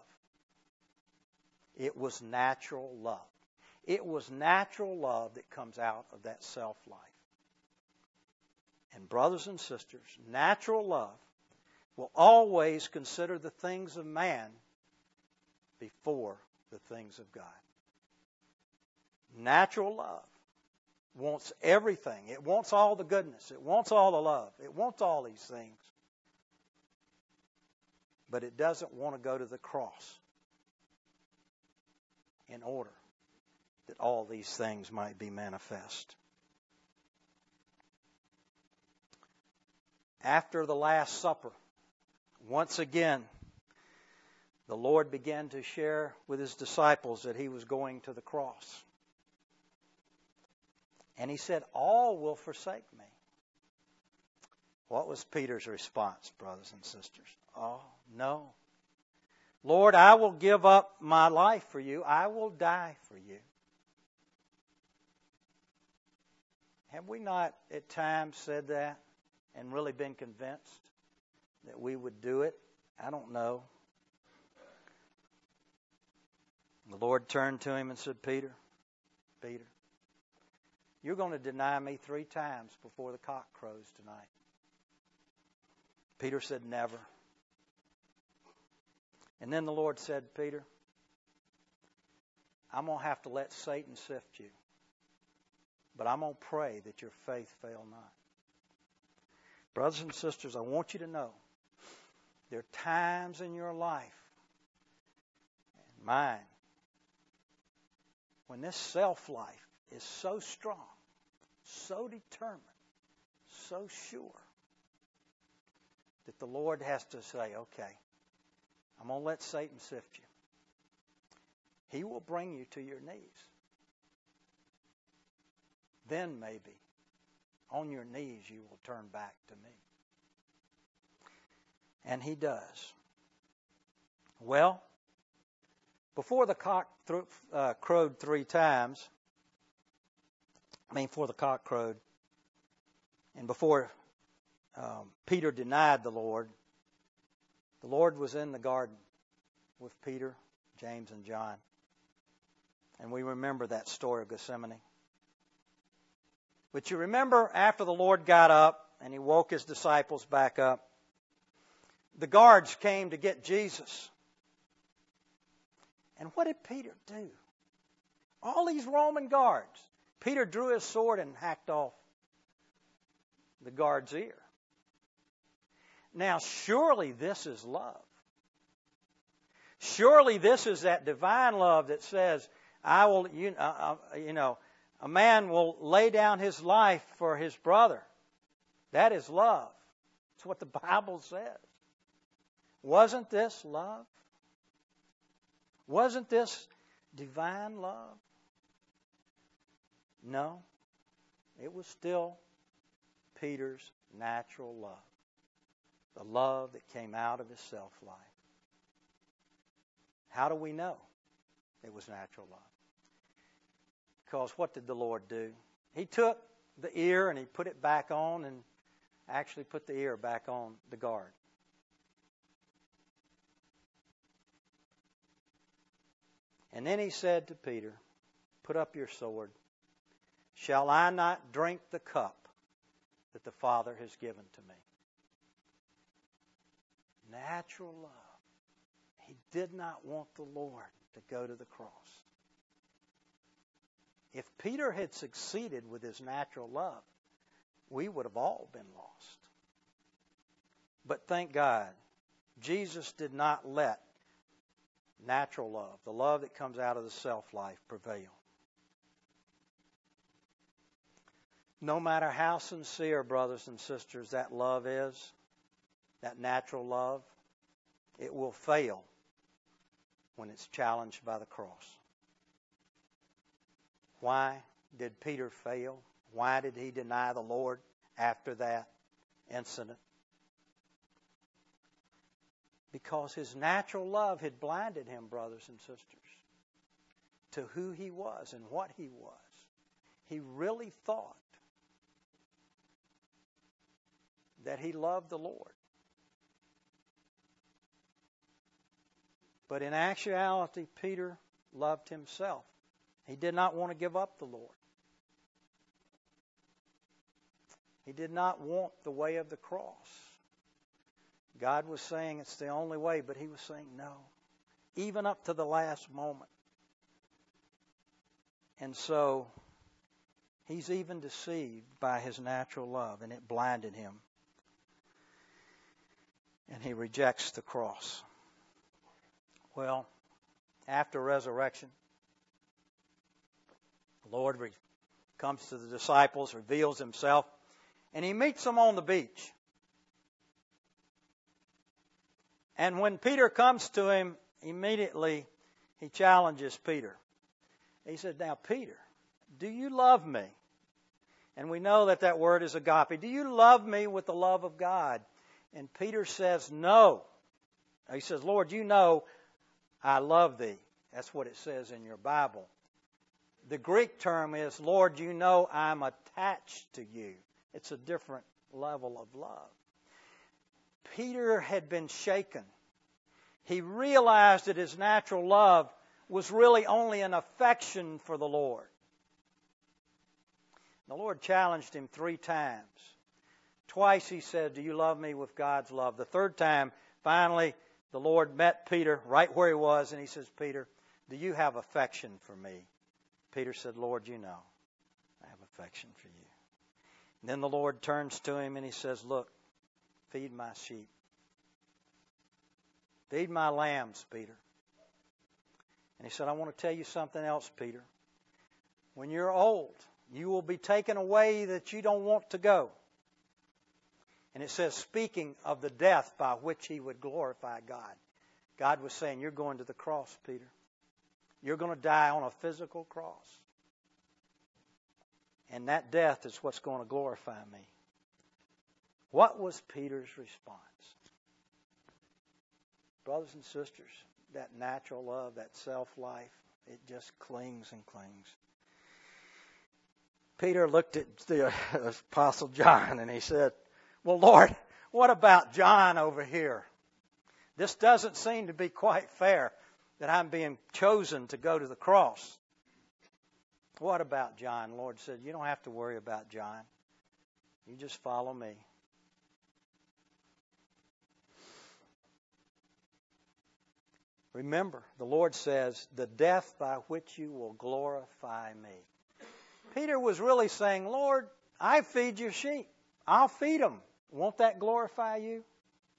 It was natural love. It was natural love that comes out of that self-life. And brothers and sisters, natural love will always consider the things of man before the things of God. Natural love wants everything. It wants all the goodness. It wants all the love. It wants all these things. But it doesn't want to go to the cross in order that all these things might be manifest. After the Last Supper, once again, the Lord began to share with his disciples that he was going to the cross. And he said, all will forsake me. What was Peter's response, brothers and sisters? Oh, no. Lord, I will give up my life for you. I will die for you. Have we not at times said that and really been convinced that we would do it? I don't know. The Lord turned to him and said, Peter, Peter, you're going to deny me three times before the cock crows tonight. Peter said, never. And then the Lord said, Peter, I'm going to have to let Satan sift you. But I'm going to pray that your faith fail not. Brothers and sisters, I want you to know there are times in your life, and mine, when this self-life is so strong, so determined, so sure, that the Lord has to say, okay, I'm going to let Satan sift you. He will bring you to your knees. Then maybe on your knees you will turn back to me. And he does. Well, before the cock th- uh, crowed three times, I mean, before the cock crowed, and before um, Peter denied the Lord, the Lord was in the garden with Peter, James, and John. And we remember that story of Gethsemane. But you remember after the Lord got up and he woke his disciples back up, the guards came to get Jesus. And what did Peter do? All these Roman guards. Peter drew his sword and hacked off the guard's ear. Now, surely this is love. Surely this is that divine love that says, I will, you, uh, uh, you know, a man will lay down his life for his brother. That is love. That's what the Bible says. Wasn't this love? Wasn't this divine love? No. It was still Peter's natural love. The love that came out of his self-life. How do we know it was natural love? Because what did the Lord do? He took the ear and he put it back on and actually put the ear back on the guard. And then he said to Peter, put up your sword. Shall I not drink the cup that the Father has given to me? Natural love. He did not want the Lord to go to the cross. If Peter had succeeded with his natural love, we would have all been lost. But thank God, Jesus did not let natural love, the love that comes out of the self-life, prevail. No matter how sincere, brothers and sisters, that love is, that natural love, it will fail when it's challenged by the cross. Why did Peter fail? Why did he deny the Lord after that incident? Because his natural love had blinded him, brothers and sisters, to who he was and what he was. He really thought that he loved the Lord. But in actuality, Peter loved himself. He did not want to give up the Lord. He did not want the way of the cross. God was saying it's the only way, but he was saying no, even up to the last moment. And so he's even deceived by his natural love, and it blinded him. And he rejects the cross. Well, after resurrection, the Lord re- comes to the disciples, reveals himself, and he meets them on the beach. And when Peter comes to him, immediately he challenges Peter. He said, now, Peter, do you love me? And we know that that word is agape. Do you love me with the love of God? And Peter says, no. He says, Lord, you know I love thee. That's what it says in your Bible. The Greek term is, Lord, you know I'm attached to you. It's a different level of love. Peter had been shaken. He realized that his natural love was really only an affection for the Lord. The Lord challenged him three times. Twice he said, do you love me with God's love? The third time, finally, the Lord met Peter right where he was, and he says, Peter, do you have affection for me? Peter said, Lord, you know I have affection for you. And then the Lord turns to him and he says, look, feed my sheep. Feed my lambs, Peter. And he said, I want to tell you something else, Peter. When you're old, you will be taken away that you don't want to go. And it says, speaking of the death by which he would glorify God. God was saying, you're going to the cross, Peter. You're going to die on a physical cross. And that death is what's going to glorify me. What was Peter's response? Brothers and sisters, that natural love, that self-life, it just clings and clings. Peter looked at the Apostle John and he said, well, Lord, what about John over here? This doesn't seem to be quite fair that I'm being chosen to go to the cross. What about John? The Lord said, you don't have to worry about John. You just follow me. Remember, the Lord says, the death by which you will glorify me. Peter was really saying, Lord, I feed your sheep. I'll feed them. Won't that glorify you?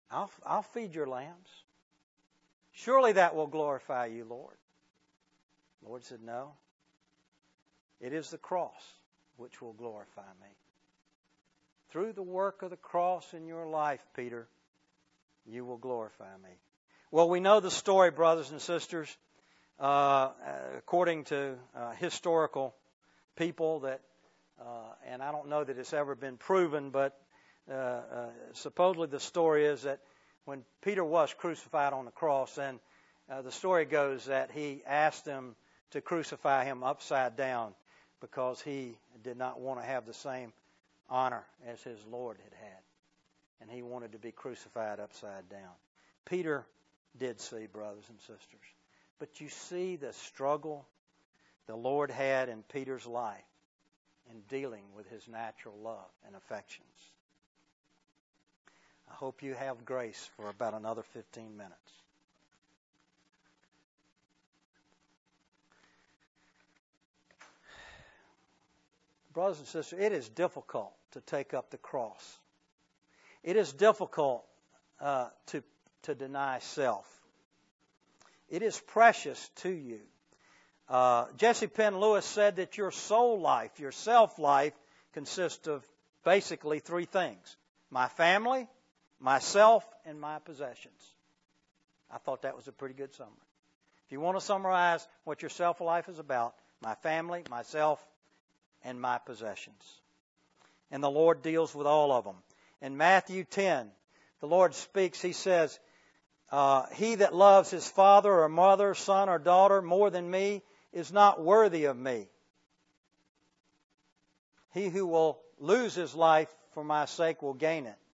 I'll, I'll feed your lambs. Surely that will glorify you, Lord. The Lord said, no. It is the cross which will glorify me. Through the work of the cross in your life, Peter, you will glorify me. Well, we know the story, brothers and sisters, uh, according to uh, historical people that, uh, and I don't know that it's ever been proven, but uh, uh, supposedly the story is that when Peter was crucified on the cross, and uh, the story goes that he asked them to crucify him upside down because he did not want to have the same honor as his Lord had had. And he wanted to be crucified upside down. Peter did see, brothers and sisters. But you see the struggle the Lord had in Peter's life in dealing with his natural love and affections. I hope you have grace for about another fifteen minutes. Brothers and sisters, it is difficult to take up the cross. It is difficult uh, to, to deny self. It is precious to you. Uh, Jesse Penn Lewis said that your soul life, your self life, consists of basically three things: my family, myself, and my possessions. I thought that was a pretty good summary. If you want to summarize what your self life is about, my family, myself, and my possessions. And the Lord deals with all of them. In Matthew ten, the Lord speaks, He says, uh, he that loves his father or mother, son or daughter more than me is not worthy of me. He who will lose his life for my sake will gain it.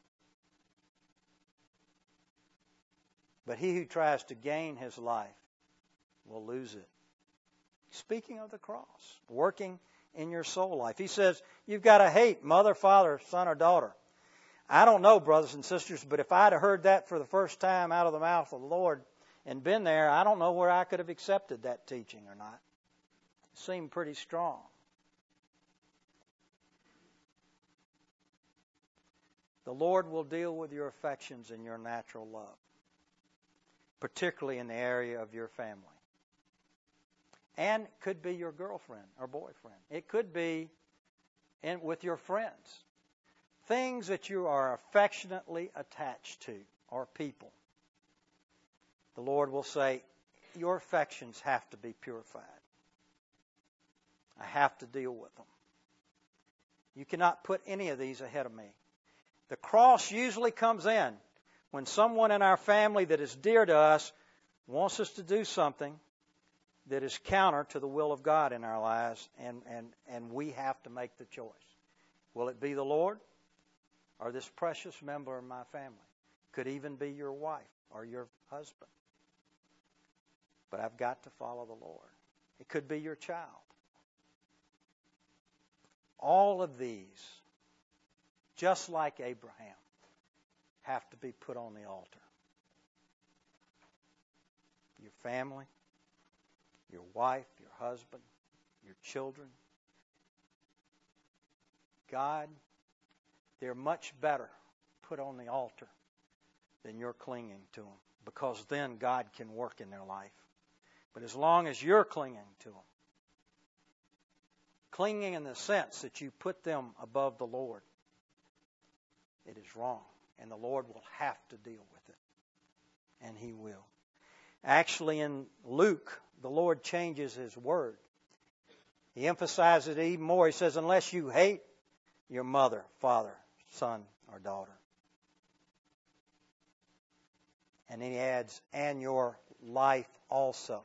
But he who tries to gain his life will lose it. Speaking of the cross, working in your soul life. He says, you've got to hate mother, father, son, or daughter. I don't know, brothers and sisters, but if I'd have heard that for the first time out of the mouth of the Lord and been there, I don't know where I could have accepted that teaching or not. It seemed pretty strong. The Lord will deal with your affections and your natural love, particularly in the area of your family. And it could be your girlfriend or boyfriend. It could be in, with your friends. Things that you are affectionately attached to, or people. The Lord will say, your affections have to be purified. I have to deal with them. You cannot put any of these ahead of me. The cross usually comes in when someone in our family that is dear to us wants us to do something that is counter to the will of God in our lives, and, and, and we have to make the choice. Will it be the Lord or this precious member of my family? Could even be your wife or your husband. But I've got to follow the Lord. It could be your child. All of these, just like Abraham, have to be put on the altar. Your family, your wife, your husband, your children. God, they're much better put on the altar than you're clinging to them, because then God can work in their life. But as long as you're clinging to them, clinging in the sense that you put them above the Lord, it is wrong. And the Lord will have to deal with it. And He will. Actually, in Luke, the Lord changes His word. He emphasizes it even more. He says, unless you hate your mother, father, son, or daughter. And then He adds, and your life also.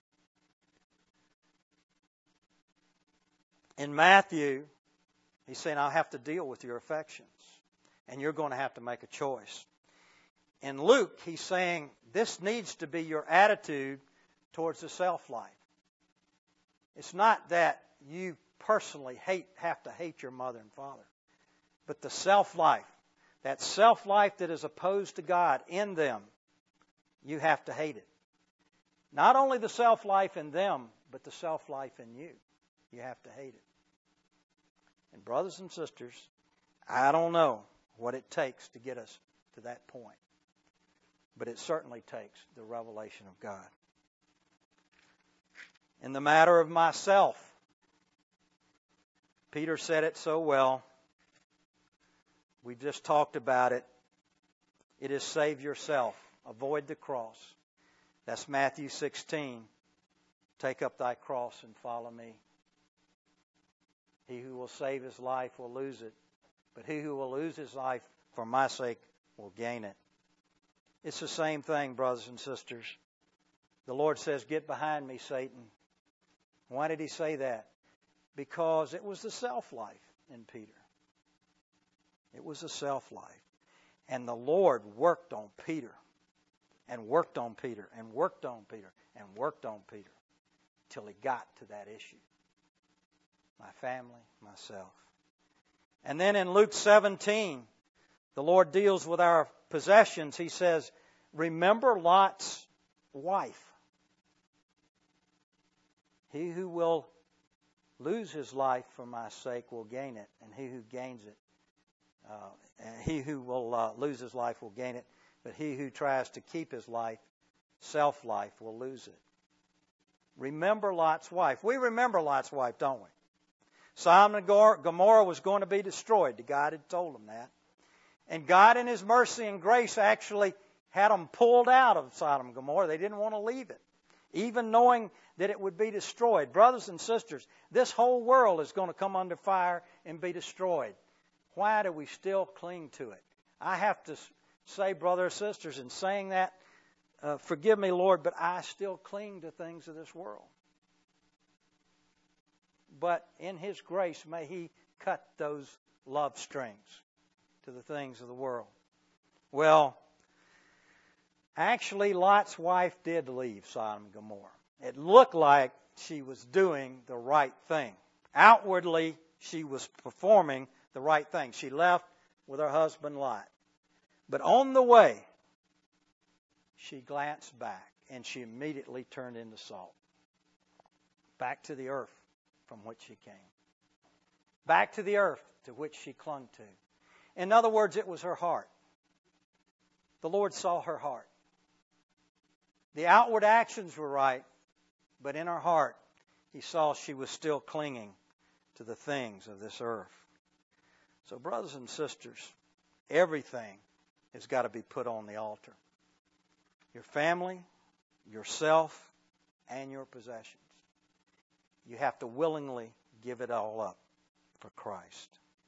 In Matthew, He's saying, I'll have to deal with your affections. And you're going to have to make a choice. In Luke, He's saying, this needs to be your attitude towards the self-life. It's not that you personally hate, have to hate your mother and father, but the self-life, that self-life that is opposed to God in them, you have to hate it. Not only the self-life in them, but the self-life in you. You have to hate it. And brothers and sisters, I don't know what it takes to get us to that point. But it certainly takes the revelation of God. In the matter of myself, Peter said it so well. We just talked about it. It is save yourself. Avoid the cross. That's Matthew sixteen. Take up thy cross and follow me. He who will save his life will lose it, but he who will lose his life for my sake will gain it. It's the same thing, brothers and sisters. The Lord says, get behind me, Satan. Why did he say that? Because it was the self-life in Peter. It was the self-life. And the Lord worked on Peter, and worked on Peter, and worked on Peter, and worked on Peter, till he got to that issue. My family, myself. And then in Luke seventeen, the Lord deals with our possessions. He says, remember Lot's wife. He who will lose his life for my sake will gain it, and he who gains it, uh, he who will uh, lose his life will gain it, but he who tries to keep his life, self-life, will lose it. Remember Lot's wife. We remember Lot's wife, don't we? Sodom and Gomorrah was going to be destroyed. God had told them that. And God in His mercy and grace actually had them pulled out of Sodom and Gomorrah. They didn't want to leave it, even knowing that it would be destroyed. Brothers and sisters, this whole world is going to come under fire and be destroyed. Why do we still cling to it? I have to say, brothers and sisters, in saying that, uh, forgive me, Lord, but I still cling to things of this world. But in His grace, may He cut those love strings to the things of the world. Well, actually, Lot's wife did leave Sodom and Gomorrah. It looked like she was doing the right thing. Outwardly, she was performing the right thing. She left with her husband Lot. But on the way, she glanced back and she immediately turned into salt. Back to the earth from which she came. Back to the earth to which she clung to. In other words, it was her heart. The Lord saw her heart. The outward actions were right, but in her heart, He saw she was still clinging to the things of this earth. So, brothers and sisters, everything has got to be put on the altar. Your family, yourself, and your possessions. You have to willingly give it all up for Christ.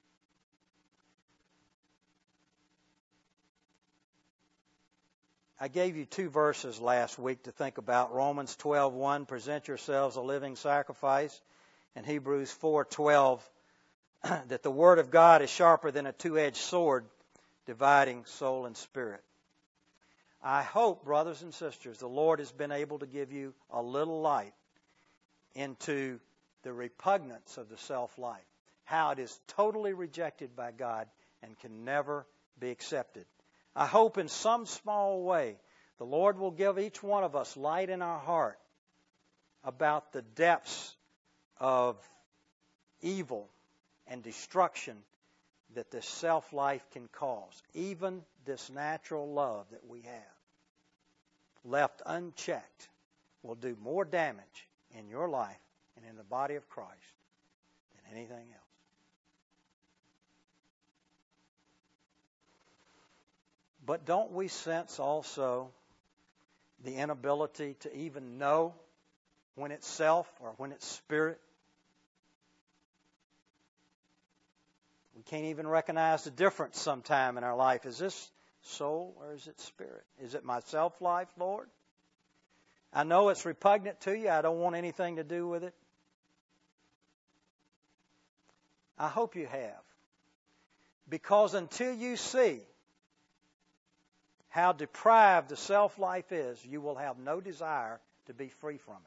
I gave you two verses last week to think about. Romans twelve one, present yourselves a living sacrifice. And Hebrews four twelve, that the Word of God is sharper than a two-edged sword, dividing soul and spirit. I hope, brothers and sisters, the Lord has been able to give you a little light into the repugnance of the self-life, how it is totally rejected by God and can never be accepted. I hope in some small way the Lord will give each one of us light in our heart about the depths of evil and destruction that this self-life can cause. Even this natural love that we have, left unchecked, will do more damage in your life and in the body of Christ than anything else. But don't we sense also the inability to even know when it's self or when it's spirit? We can't even recognize the difference sometime in our life. Is this soul or is it spirit? Is it my self-life, Lord? I know it's repugnant to you. I don't want anything to do with it. I hope you have. Because until you see how deprived the self-life is, you will have no desire to be free from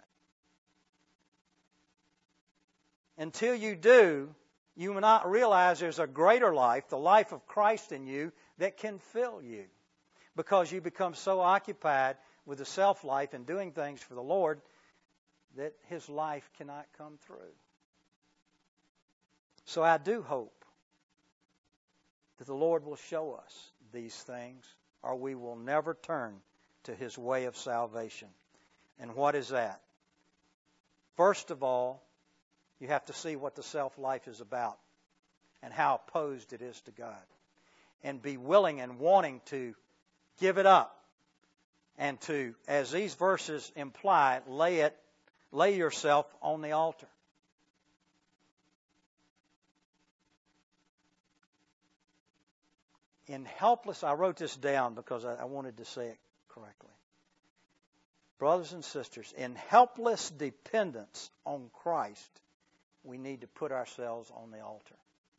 it. Until you do, you will not realize there's a greater life, the life of Christ in you, that can fill you. Because you become so occupied with the self-life and doing things for the Lord that His life cannot come through. So I do hope that the Lord will show us these things, or we will never turn to His way of salvation. And what is that? First of all, you have to see what the self-life is about and how opposed it is to God. And be willing and wanting to give it up. And to, as these verses imply, lay it, lay yourself on the altar. In helpless, I wrote this down because I, I wanted to say it correctly. Brothers and sisters, in helpless dependence on Christ, we need to put ourselves on the altar.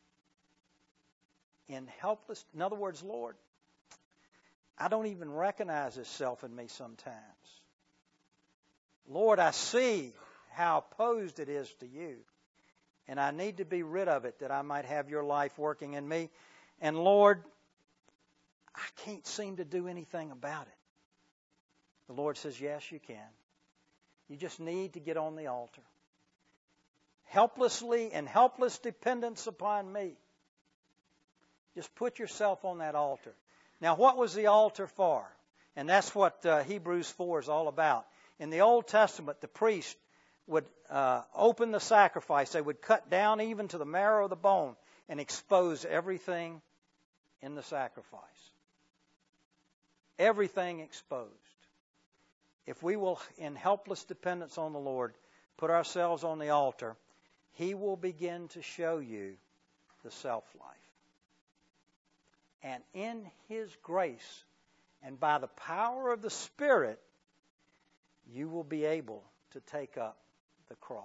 In helpless, in other words, Lord, I don't even recognize this self in me sometimes. Lord, I see how opposed it is to you, and I need to be rid of it that I might have your life working in me. And Lord, I can't seem to do anything about it. The Lord says, yes, you can. You just need to get on the altar. Helplessly and helpless dependence upon me. Just put yourself on that altar. Now, what was the altar for? And that's what uh, Hebrews four is all about. In the Old Testament, the priest would uh, open the sacrifice. They would cut down even to the marrow of the bone and expose everything in the sacrifice. Everything exposed. If we will, in helpless dependence on the Lord, put ourselves on the altar, He will begin to show you the self-life. And in His grace and by the power of the Spirit, you will be able to take up the cross.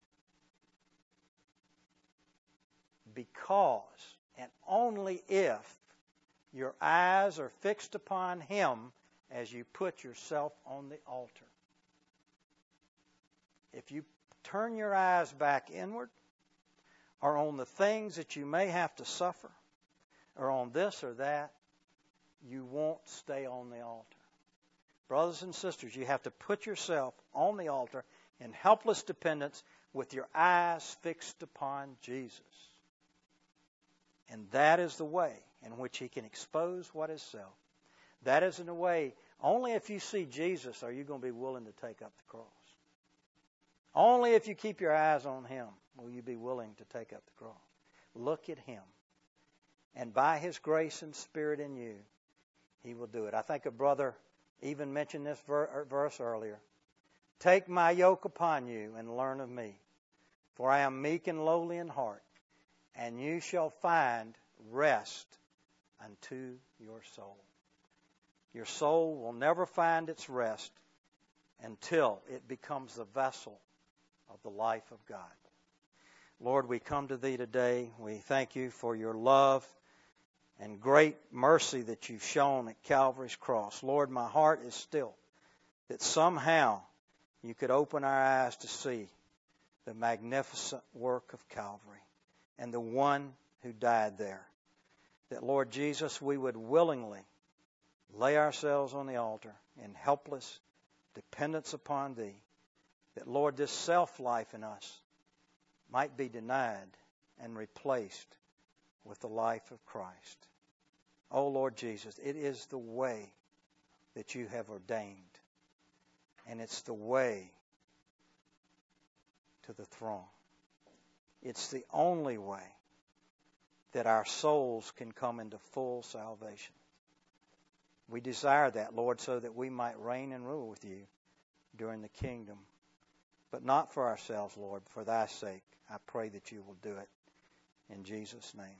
Because, and only if, your eyes are fixed upon Him as you put yourself on the altar. If you turn your eyes back inward, or on the things that you may have to suffer, or on this or that, you won't stay on the altar. Brothers and sisters, you have to put yourself on the altar in helpless dependence with your eyes fixed upon Jesus. And that is the way in which He can expose what is self. That is in a way, only if you see Jesus are you going to be willing to take up the cross. Only if you keep your eyes on Him will you be willing to take up the cross. Look at Him. And by His grace and Spirit in you, He will do it. I think a brother even mentioned this ver- verse earlier. Take my yoke upon you and learn of me, for I am meek and lowly in heart, and you shall find rest unto your soul. Your soul will never find its rest until it becomes the vessel of the life of God. Lord, we come to Thee today. We thank You for Your love and great mercy that You've shown at Calvary's cross. Lord, my heart is still that somehow You could open our eyes to see the magnificent work of Calvary and the one who died there. That, Lord Jesus, we would willingly lay ourselves on the altar in helpless dependence upon Thee. That, Lord, this self-life in us might be denied and replaced with the life of Christ. Oh, Lord Jesus, it is the way that You have ordained. And it's the way to the throne. It's the only way that our souls can come into full salvation. We desire that, Lord, so that we might reign and rule with You during the kingdom. But not for ourselves, Lord, for Thy sake. I pray that You will do it. In Jesus' name.